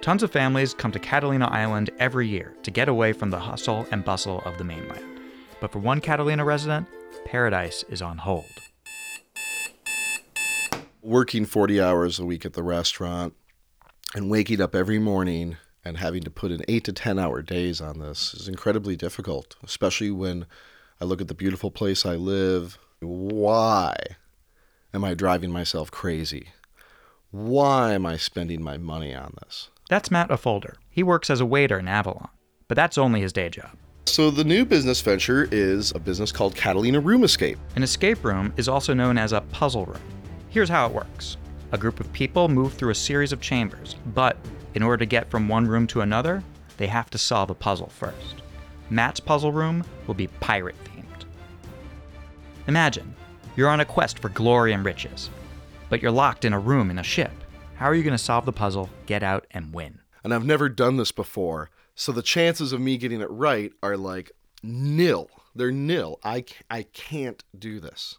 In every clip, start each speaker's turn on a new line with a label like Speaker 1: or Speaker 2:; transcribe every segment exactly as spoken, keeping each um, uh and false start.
Speaker 1: Tons of families come to Catalina Island every year to get away from the hustle and bustle of the mainland. But for one Catalina resident, paradise is on hold.
Speaker 2: Working forty hours a week at the restaurant and waking up every morning and having to put in eight to ten hour days on this is incredibly difficult, especially when I look at the beautiful place I live. Why am I driving myself crazy? Why am I spending my money on this?
Speaker 1: That's Matt Affolter. He works as a waiter in Avalon, but that's only his day job.
Speaker 2: So the new business venture is a business called Catalina Room Escape.
Speaker 1: An escape room is also known as a puzzle room. Here's how it works. A group of people move through a series of chambers, but in order to get from one room to another, they have to solve a puzzle first. Matt's puzzle room will be pirate-themed. Imagine, you're on a quest for glory and riches, but you're locked in a room in a ship. How are you going to solve the puzzle, get out, and win?
Speaker 2: And I've never done this before, so the chances of me getting it right are like nil. They're nil. I, I can't do this.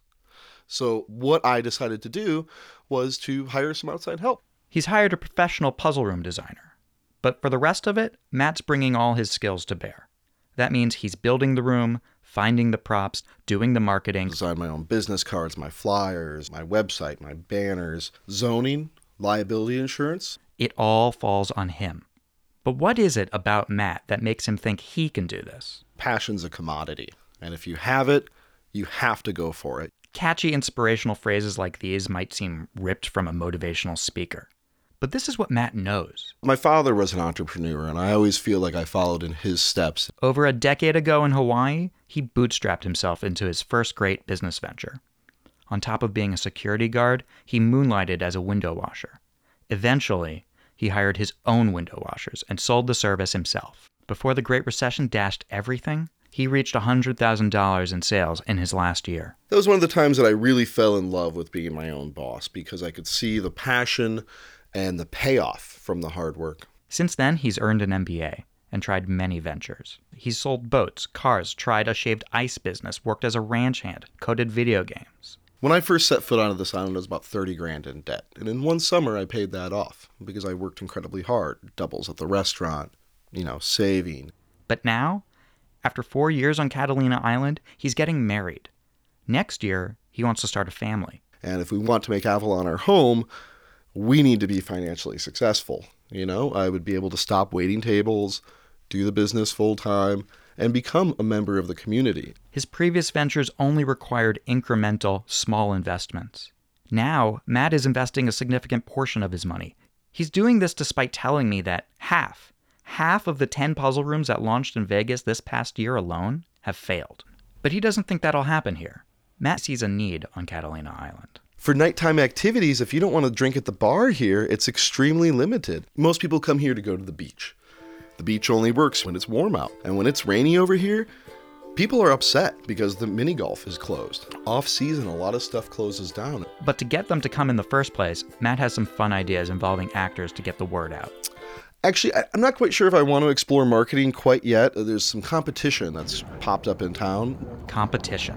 Speaker 2: So what I decided to do was to hire some outside help.
Speaker 1: He's hired a professional puzzle room designer. But for the rest of it, Matt's bringing all his skills to bear. That means he's building the room, finding the props, doing the marketing.
Speaker 2: Design my own business cards, my flyers, my website, my banners, zoning, liability insurance.
Speaker 1: It all falls on him. But what is it about Matt that makes him think he can do this?
Speaker 2: Passion's a commodity, and if you have it, you have to go for it.
Speaker 1: Catchy inspirational phrases like these might seem ripped from a motivational speaker. But this is what Matt knows.
Speaker 2: My father was an entrepreneur, and I always feel like I followed in his steps.
Speaker 1: Over a decade ago in Hawaii, he bootstrapped himself into his first great business venture. On top of being a security guard, he moonlighted as a window washer. Eventually, he hired his own window washers and sold the service himself. Before the Great Recession dashed everything, he reached one hundred thousand dollars in sales in his last year.
Speaker 2: That was one of the times that I really fell in love with being my own boss, because I could see the passion and the payoff from the hard work.
Speaker 1: Since then, he's earned an M B A and tried many ventures. He's sold boats, cars, tried a shaved ice business, worked as a ranch hand, coded video games.
Speaker 2: When I first set foot onto this island, I was about thirty grand in debt. And in one summer, I paid that off because I worked incredibly hard. Doubles at the restaurant, you know, saving.
Speaker 1: But now, after four years on Catalina Island, he's getting married. Next year, he wants to start a family.
Speaker 2: And if we want to make Avalon our home, we need to be financially successful. You know, I would be able to stop waiting tables, do the business full time, and become a member of the community.
Speaker 1: His previous ventures only required incremental, small investments. Now, Matt is investing a significant portion of his money. He's doing this despite telling me that half, half of the ten puzzle rooms that launched in Vegas this past year alone have failed. But he doesn't think that'll happen here. Matt sees a need on Catalina Island.
Speaker 2: For nighttime activities, if you don't want to drink at the bar here, it's extremely limited. Most people come here to go to the beach. The beach only works when it's warm out. And when it's rainy over here, people are upset because the mini golf is closed. Off season, a lot of stuff closes down.
Speaker 1: But to get them to come in the first place, Matt has some fun ideas involving actors to get the word out.
Speaker 2: Actually, I'm not quite sure if I want to explore marketing quite yet. There's some competition that's popped up in town.
Speaker 1: Competition.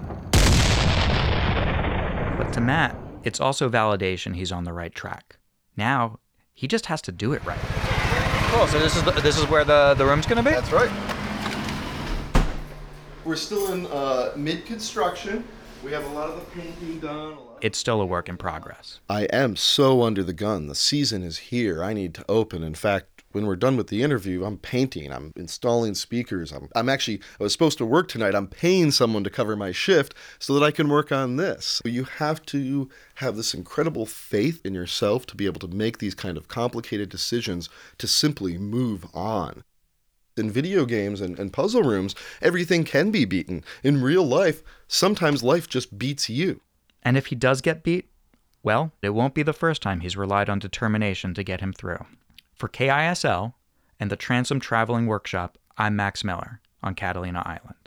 Speaker 1: But to Matt, it's also validation he's on the right track. Now, he just has to do it right. Cool, so this is the, this is where the, the room's gonna be?
Speaker 2: That's right. We're still in uh, mid-construction. We have a lot of the painting done. A lot
Speaker 1: It's still a work in progress.
Speaker 2: I am so under the gun. The season is here. I need to open. In fact, when we're done with the interview, I'm painting. I'm installing speakers. I'm, I'm actually, I was supposed to work tonight. I'm paying someone to cover my shift so that I can work on this. You have to have this incredible faith in yourself to be able to make these kind of complicated decisions to simply move on. In video games and, and puzzle rooms, everything can be beaten. In real life, sometimes life just beats you.
Speaker 1: And if he does get beat, well, it won't be the first time he's relied on determination to get him through. For K I S L and the Transom Traveling Workshop, I'm Max Miller on Catalina Island.